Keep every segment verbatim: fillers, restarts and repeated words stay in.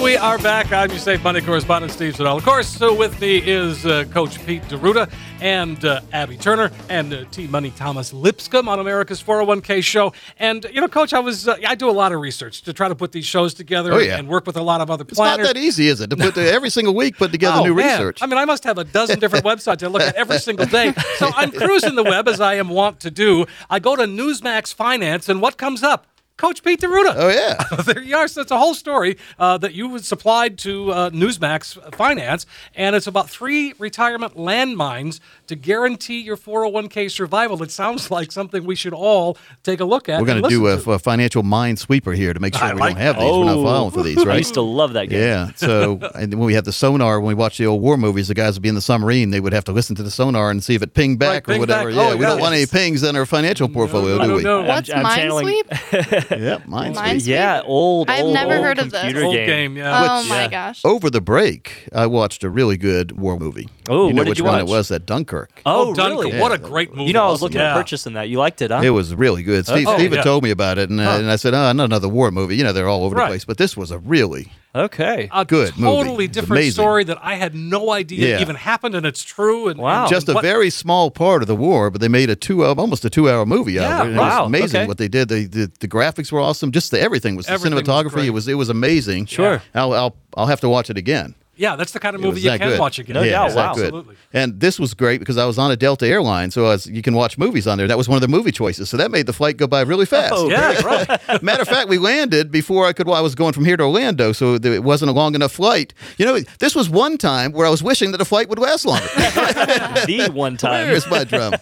we are back. I'm your Safe Money correspondent, Steve Siddall. Of course, so with me is uh, Coach Pete D'Arruda and uh, Abby Turner and uh, T-Money Thomas Lipscomb on America's four oh one k Show. And, you know, Coach, I was uh, I do a lot of research to try to put these shows together oh, yeah. and work with a lot of other it's planners. It's not that easy, is it, to put the, every single week put together oh, new man. research? I mean, I must have a dozen different websites I look at every single day. So I'm cruising the web, as I am wont to do. I go to Newsmax Finance, and what comes up? Coach Pete D'Arruda. Oh, yeah. There you are. So it's a whole story uh, that you supplied to uh, Newsmax Finance, and it's about three retirement landmines to guarantee your four oh one k survival. It sounds like something we should all take a look at. We're going to do a, to. a financial minesweeper here to make sure I we like don't have that. these. Oh. We're not falling for these, right? I used to love that game. Yeah. So and when we had the sonar, when we watched the old war movies, the guys would be in the submarine. They would have to listen to the sonar and see if it pinged back Right, or ping whatever. back. Yeah, Oh, we yeah. don't want any pings in our financial portfolio, I do don't we? know. What's I'm channeling- Minesweep? Yeah, minesweeper. Minesweep? Yeah, old, I've old, never old heard of this. computer Old game. game, yeah. Oh Which- my yeah. gosh. Over the break, I watched a really good war movie. Oh, you know what did which you one watch? it was? That Dunkirk. Oh, Oh, Dunkirk. really? What a Yeah. great movie. You know, I was Awesome. looking yeah. at purchasing that. You liked it, huh? It was really good. Steve, Oh, Steve had yeah. told me about it, and, uh, Huh. and I said, "Oh, not another war movie." You know, they're all over Right. the place, but this was a really Okay. A Good movie. totally It's different amazing. story that I had no idea Yeah. even happened, and it's true. And, Wow. and just a what- very small part of the war, but they made a two, almost a two-hour movie out Yeah, of it. And wow, It was amazing okay. what they did. They, the the graphics were awesome. Just the everything was the Everything was cinematography. great. it was it was amazing. Sure. I'll I'll I'll have to watch it again. Yeah, that's the kind of It movie was you that can good. watch again. No yeah, doubt, it was that wow. good. Absolutely. And this was great because I was on a Delta airline, so I was, you can watch movies on there. That was one of the movie choices, so that made the flight go by really fast. Oh, Yeah, right. Matter of fact, we landed before I could. Well, I was going from here to Orlando, so it wasn't a long enough flight. You know, this was one time where I was wishing that a flight would last longer. The one time. Where's my drum?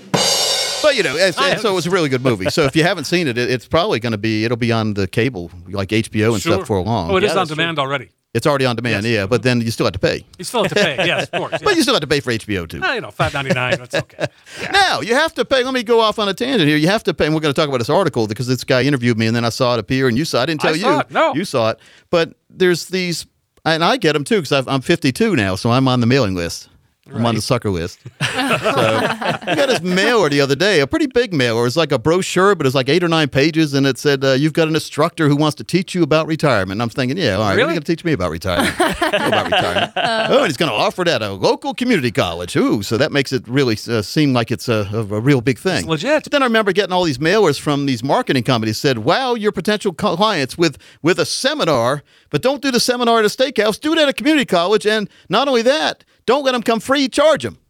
But you know, and, and so it was a really good movie. So if you haven't seen it, it it's probably going to be. It'll be on the cable, like H B O and Sure. stuff, for long. Oh, it Yeah, is on that's true. demand already. It's already on demand, Yes. yeah. But then you still have to pay. You still have to pay. Yes, of course. But you still have to pay for H B O too. Yeah. You know, five ninety-nine. That's okay. Now, you have to pay. Let me go off on a tangent here. You have to pay. And we're going to talk about this article because this guy interviewed me and then I saw it appear and you saw it. I didn't tell I you. saw it, no. You saw it. But there's these, and I get them too because I'm fifty-two now, so I'm on the mailing list. I'm on the sucker list. So I got this mailer the other day, a pretty big mailer. It's like a brochure, but it's like eight or nine pages, and it said, uh, you've got an instructor who wants to teach you about retirement. And I'm thinking, yeah, all right, what are Really? you going to teach me about retirement? Know about retirement. Oh, and he's going to offer it at a local community college. Ooh, so that makes it really uh, seem like it's a, a, a real big thing. It's legit. But then I remember getting all these mailers from these marketing companies said, wow, your potential co- clients with, with a seminar, but don't do the seminar at a steakhouse. Do it at a community college. And not only that, don't let them come free, charge them.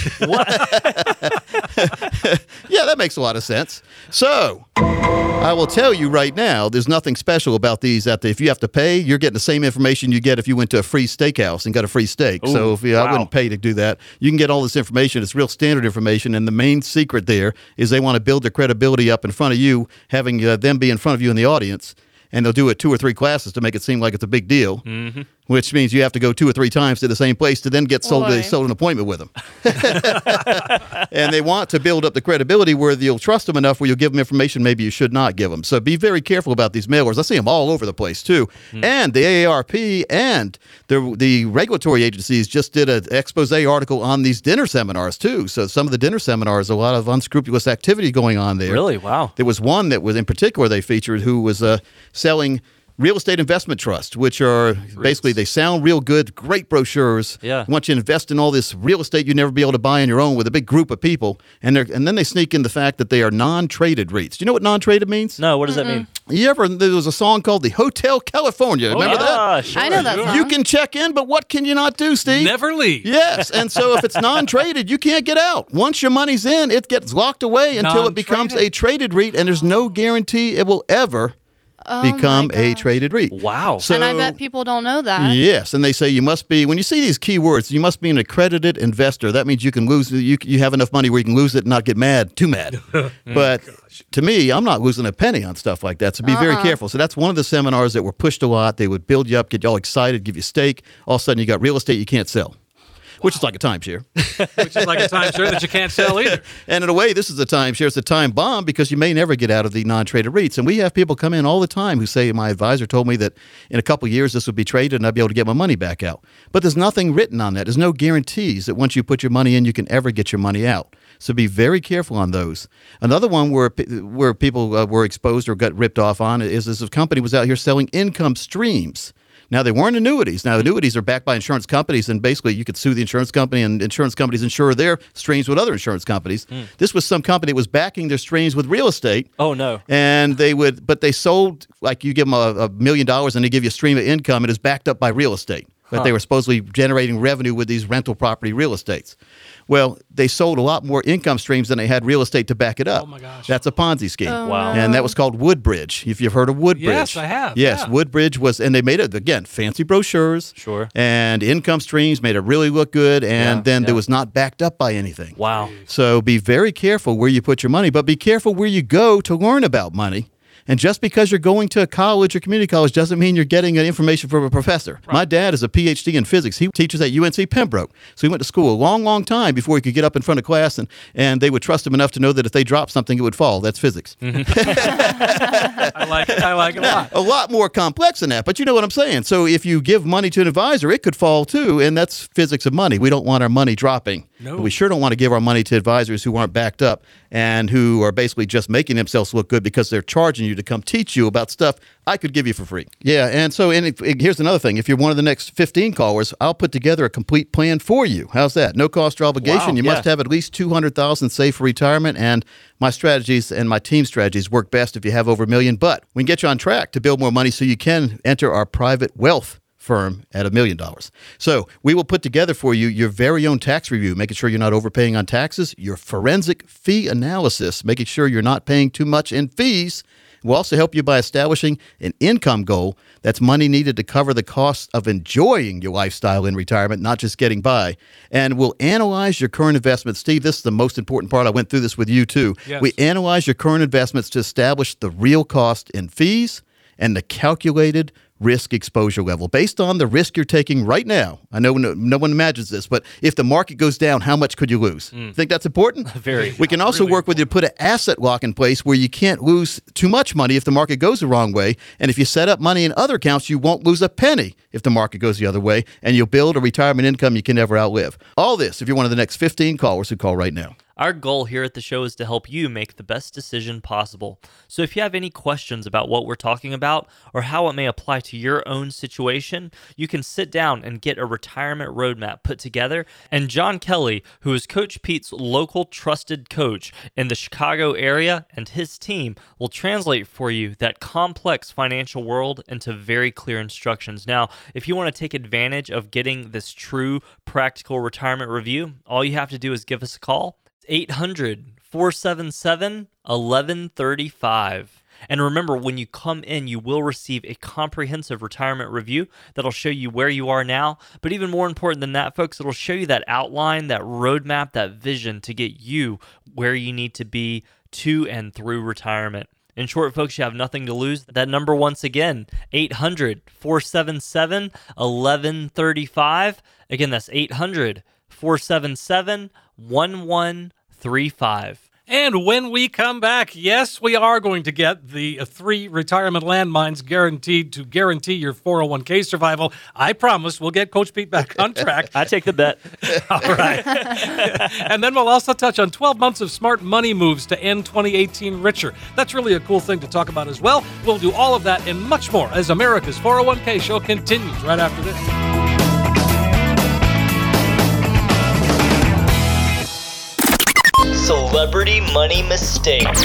Yeah, that makes a lot of sense. So, I will tell you right now, there's nothing special about these. That if you have to pay, you're getting the same information you get if you went to a free steakhouse and got a free steak. so Ooh, if you, I wow. wouldn't pay to do that. You can get all this information. It's real standard information, and the main secret there is they want to build their credibility up in front of you, having uh, them be in front of you in the audience, and they'll do it two or three classes to make it seem like it's a big deal. Mm-hmm. Which means you have to go two or three times to the same place to then get sold, Boy. sold an appointment with them. And they want to build up the credibility where you'll trust them enough where you'll give them information maybe you should not give them. So be very careful about these mailers. I see them all over the place, too. Hmm. And the A A R P and the, the regulatory agencies just did an expose article on these dinner seminars, too. So some of the dinner seminars, a lot of unscrupulous activity going on there. Really? Wow. There was one that was in particular they featured who was uh, selling real estate investment trusts, which are basically, they sound real good, great brochures. Yeah. Want you to invest in all this real estate you'd never be able to buy on your own with a big group of people. And they're, and then they sneak in the fact that they are non-traded REITs. Do you know what non-traded means? No, what does that mean? You ever, there was a song called the Hotel California. Remember that? Ah, sure. I know that song. You can check in, but what can you not do, Steve? Never leave. Yes, and so if it's non-traded, you can't get out. Once your money's in, it gets locked away until it becomes a Non-traded? traded REIT, and there's no guarantee it will ever Oh my become a gosh. traded REIT. Wow. So, And I bet people don't know that. yes, and they say you must be, when you see these key words, you must be an accredited investor. That means you can lose, you, you have enough money where you can lose it and not get mad, too mad. But to me, I'm not losing a penny on stuff like that, so be very careful. So that's one of the seminars that were pushed a lot. They would build you up, get you all excited, give you stake. All of a sudden, you got real estate you can't sell. Which is like a timeshare. Which is like a timeshare that you can't sell either. And in a way, this is a timeshare. It's a time bomb because you may never get out of the non-traded REITs. And we have people come in all the time who say, my advisor told me that in a couple of years this would be traded and I'd be able to get my money back out. But there's nothing written on that. There's no guarantees that once you put your money in, you can ever get your money out. So be very careful on those. Another one where where people uh, were exposed or got ripped off on is this company was out here selling income streams. Now, they weren't annuities. Now, annuities are backed by insurance companies, and basically you could sue the insurance company, and insurance companies insure their streams with other insurance companies. Mm. This was some company that was backing their streams with real estate. Oh, no. And they would, but they sold, like you give them a, a million dollars and they give you a stream of income. It is backed up by real estate. But huh. they were supposedly generating revenue with these rental property real estates. Well, they sold a lot more income streams than they had real estate to back it up. Oh, my gosh. That's a Ponzi scheme. Oh, wow. And that was called Woodbridge, if you've heard of Woodbridge. Yes, I have. Yes, yeah. Woodbridge was, and they made it, again, fancy brochures. Sure. And income streams, made it really look good, and yeah, then yeah. it was not backed up by anything. Wow. So be very careful where you put your money, but be careful where you go to learn about money. And just because you're going to a college or community college doesn't mean you're getting information from a professor. Right. My dad is a P H D in physics. He teaches at U N C Pembroke. So he went to school a long, long time before he could get up in front of class, and, and they would trust him enough to know that if they dropped something, it would fall. That's physics. Mm-hmm. I like it. I like it a lot. A lot more complex than that, but you know what I'm saying. So if you give money to an advisor, it could fall too, and that's physics of money. We don't want our money dropping. No. But we sure don't want to give our money to advisors who aren't backed up and who are basically just making themselves look good because they're charging you to come teach you about stuff I could give you for free. Yeah, and so and if, here's another thing. If you're one of the next fifteen callers, I'll put together a complete plan for you. How's that? No cost or obligation. Wow, you yeah. must have at least two hundred thousand dollars saved for retirement, and my strategies and my team strategies work best if you have over a million, but we can get you on track to build more money so you can enter our private wealth firm at a million dollars. So we will put together for you your very own tax review, making sure you're not overpaying on taxes, your forensic fee analysis, making sure you're not paying too much in fees. We'll also help you by establishing an income goal. That's money needed to cover the costs of enjoying your lifestyle in retirement, not just getting by. And we'll analyze your current investments. Steve, this is the most important part. I went through this with you too. Yes. We analyze your current investments to establish the real cost in fees and the calculated risk exposure level based on the risk you're taking right now. I know no, no one imagines this, but if the market goes down, how much could you lose? Mm. Think that's important? Very. We can also really work with you to put an asset lock in place where you can't lose too much money if the market goes the wrong way. And if you set up money in other accounts, you won't lose a penny if the market goes the other way, and you'll build a retirement income you can never outlive. All this if you're one of the next fifteen callers who call right now. Our goal here at the show is to help you make the best decision possible. So if you have any questions about what we're talking about or how it may apply to your own situation, you can sit down and get a retirement roadmap put together. And John Kelly, who is Coach Pete's local trusted coach in the Chicago area, and his team will translate for you that complex financial world into very clear instructions. Now, if you want to take advantage of getting this true practical retirement review, all you have to do is give us a call. eight hundred, four seven seven, one one three five. And remember, when you come in, you will receive a comprehensive retirement review that'll show you where you are now. But even more important than that, folks, it'll show you that outline, that roadmap, that vision to get you where you need to be to and through retirement. In short, folks, you have nothing to lose. That number, once again, eight hundred, four seven seven, one one three five. Again, that's eight hundred, four seven seven, one one three five. And when we come back, yes, we are going to get the uh, three retirement landmines guaranteed to guarantee your four oh one k survival. I promise we'll get Coach Pete back on track. I take the bet. All right. And then we'll also touch on twelve months of smart money moves to end twenty eighteen richer. That's really a cool thing to talk about as well. We'll do all of that and much more as America's four oh one k show continues right after this. Celebrity Money Mistakes.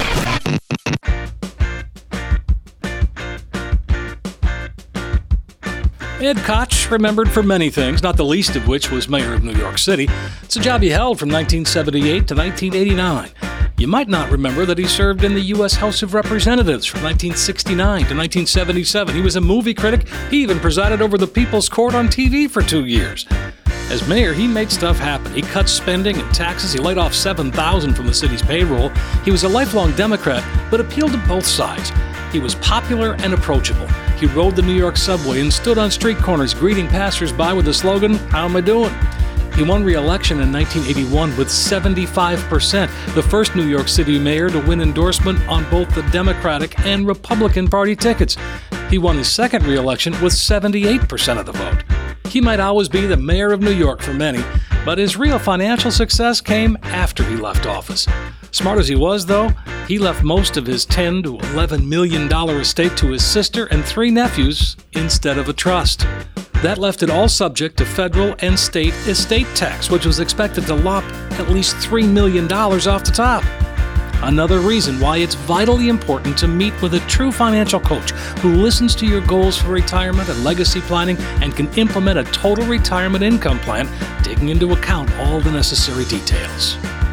Ed Koch, remembered for many things, not the least of which was mayor of New York City. It's a job he held from nineteen seventy-eight to nineteen eighty-nine. You might not remember that he served in the U S House of Representatives from nineteen sixty-nine to nineteen seventy-seven. He was a movie critic. He even presided over the People's Court on T V for two years. As mayor, he made stuff happen. He cut spending and taxes. He laid off seven thousand from the city's payroll. He was a lifelong Democrat, but appealed to both sides. He was popular and approachable. He rode the New York subway and stood on street corners greeting passersby with the slogan, "How am I doing?" He won re-election in nineteen eighty-one with seventy-five percent, the first New York City mayor to win endorsement on both the Democratic and Republican Party tickets. He won his second re-election with seventy-eight percent of the vote. He might always be the mayor of New York for many, But his real financial success came after he left office. Smart as he was, though, he left most of his ten to eleven million dollar estate to his sister and three nephews instead of a trust. That left it all subject to federal and state estate tax, which was expected to lop at least three million dollars off the top. Another reason why it's vitally important to meet with a true financial coach who listens to your goals for retirement and legacy planning and can implement a total retirement income plan, taking into account all the necessary details.